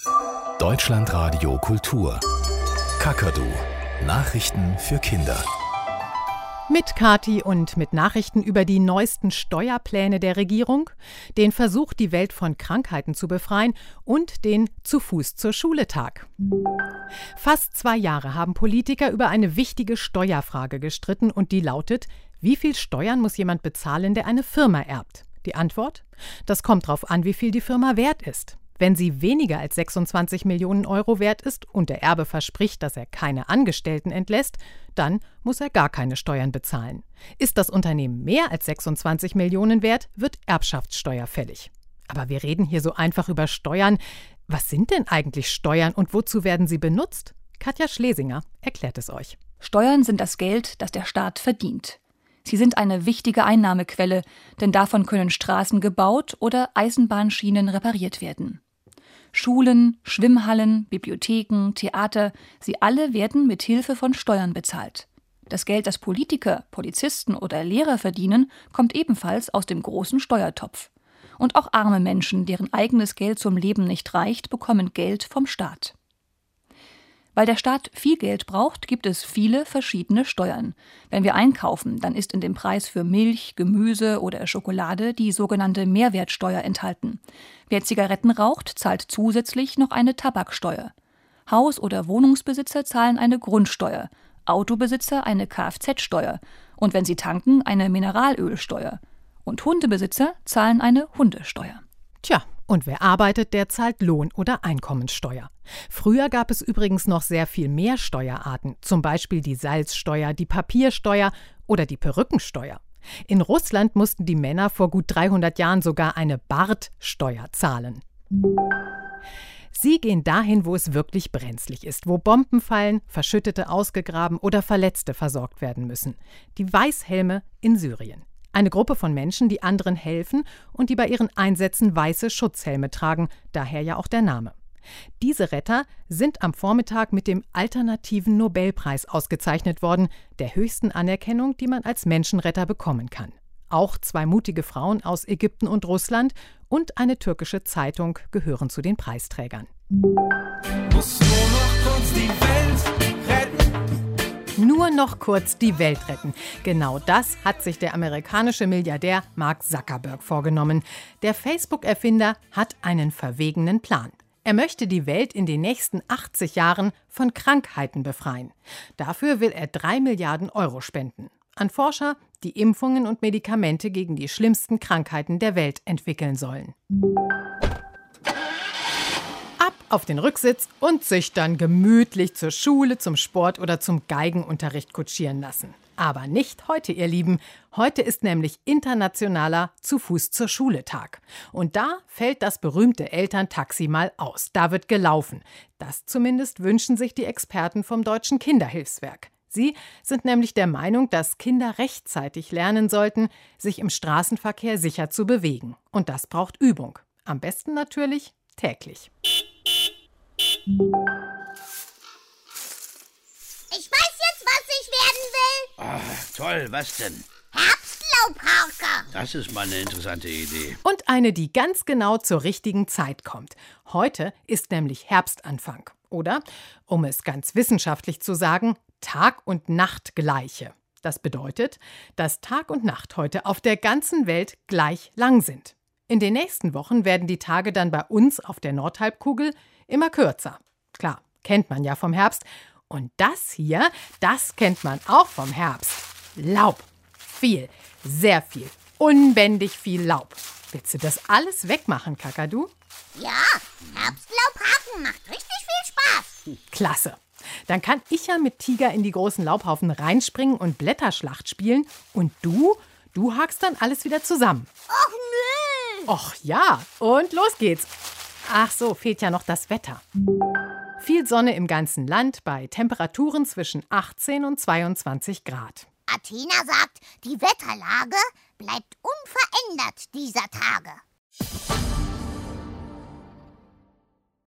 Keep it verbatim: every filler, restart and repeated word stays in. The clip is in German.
Deutschlandradio Kultur. Kakadu. Nachrichten für Kinder. Mit Kathi und mit Nachrichten über die neuesten Steuerpläne der Regierung, den Versuch, die Welt von Krankheiten zu befreien und den Zu-Fuß-zur-Schule-Tag. Fast zwei Jahre haben Politiker über eine wichtige Steuerfrage gestritten und die lautet: Wie viel Steuern muss jemand bezahlen, der eine Firma erbt? Die Antwort? Das kommt darauf an, wie viel die Firma wert ist. Wenn sie weniger als sechsundzwanzig Millionen Euro wert ist und der Erbe verspricht, dass er keine Angestellten entlässt, dann muss er gar keine Steuern bezahlen. Ist das Unternehmen mehr als sechsundzwanzig Millionen wert, wird Erbschaftssteuer fällig. Aber wir reden hier so einfach über Steuern. Was sind denn eigentlich Steuern und wozu werden sie benutzt? Katja Schlesinger erklärt es euch. Steuern sind das Geld, das der Staat verdient. Sie sind eine wichtige Einnahmequelle, denn davon können Straßen gebaut oder Eisenbahnschienen repariert werden. Schulen, Schwimmhallen, Bibliotheken, Theater, sie alle werden mit Hilfe von Steuern bezahlt. Das Geld, das Politiker, Polizisten oder Lehrer verdienen, kommt ebenfalls aus dem großen Steuertopf. Und auch arme Menschen, deren eigenes Geld zum Leben nicht reicht, bekommen Geld vom Staat. Weil der Staat viel Geld braucht, gibt es viele verschiedene Steuern. Wenn wir einkaufen, dann ist in dem Preis für Milch, Gemüse oder Schokolade die sogenannte Mehrwertsteuer enthalten. Wer Zigaretten raucht, zahlt zusätzlich noch eine Tabaksteuer. Haus- oder Wohnungsbesitzer zahlen eine Grundsteuer, Autobesitzer eine Kfz-Steuer und wenn sie tanken, eine Mineralölsteuer. Und Hundebesitzer zahlen eine Hundesteuer. Tja, und wer arbeitet, der zahlt Lohn- oder Einkommensteuer. Früher gab es übrigens noch sehr viel mehr Steuerarten, zum Beispiel die Salzsteuer, die Papiersteuer oder die Perückensteuer. In Russland mussten die Männer vor gut dreihundert Jahren sogar eine Bartsteuer zahlen. Sie gehen dahin, wo es wirklich brenzlig ist, wo Bomben fallen, Verschüttete ausgegraben oder Verletzte versorgt werden müssen. Die Weißhelme in Syrien. Eine Gruppe von Menschen, die anderen helfen und die bei ihren Einsätzen weiße Schutzhelme tragen, daher ja auch der Name. Diese Retter sind am Vormittag mit dem alternativen Nobelpreis ausgezeichnet worden, der höchsten Anerkennung, die man als Menschenretter bekommen kann. Auch zwei mutige Frauen aus Ägypten und Russland und eine türkische Zeitung gehören zu den Preisträgern. Muss nur noch kurz die Welt retten. Nur noch kurz die Welt retten. Genau das hat sich der amerikanische Milliardär Mark Zuckerberg vorgenommen. Der Facebook-Erfinder hat einen verwegenen Plan. Er möchte die Welt in den nächsten achtzig Jahren von Krankheiten befreien. Dafür will er drei Milliarden Euro spenden. An Forscher, die Impfungen und Medikamente gegen die schlimmsten Krankheiten der Welt entwickeln sollen. Ab auf den Rücksitz und sich dann gemütlich zur Schule, zum Sport oder zum Geigenunterricht kutschieren lassen. Aber nicht heute, ihr Lieben. Heute ist nämlich internationaler Zu-Fuß-zur-Schule-Tag. Und da fällt das berühmte Elterntaxi mal aus. Da wird gelaufen. Das zumindest wünschen sich die Experten vom Deutschen Kinderhilfswerk. Sie sind nämlich der Meinung, dass Kinder rechtzeitig lernen sollten, sich im Straßenverkehr sicher zu bewegen. Und das braucht Übung. Am besten natürlich täglich. Ich weiß jetzt, was ich werden will. Ach, toll, was denn? Herbstlaubhauker. Das ist mal eine interessante Idee. Und eine, die ganz genau zur richtigen Zeit kommt. Heute ist nämlich Herbstanfang. Oder, um es ganz wissenschaftlich zu sagen, Tag und Nacht gleiche. Das bedeutet, dass Tag und Nacht heute auf der ganzen Welt gleich lang sind. In den nächsten Wochen werden die Tage dann bei uns auf der Nordhalbkugel immer kürzer. Klar, kennt man ja vom Herbst. Und das hier, das kennt man auch vom Herbst. Laub. Viel, sehr viel, unbändig viel Laub. Willst du das alles wegmachen, Kakadu? Ja, Herbstlaubhaken macht richtig viel Spaß. Klasse. Dann kann ich ja mit Tiger in die großen Laubhaufen reinspringen und Blätterschlacht spielen. Und du, du hakst dann alles wieder zusammen. Och nö. Och ja, und los geht's. Ach so, fehlt ja noch das Wetter. Viel Sonne im ganzen Land bei Temperaturen zwischen achtzehn und zweiundzwanzig Grad. Athena sagt, die Wetterlage bleibt unverändert dieser Tage.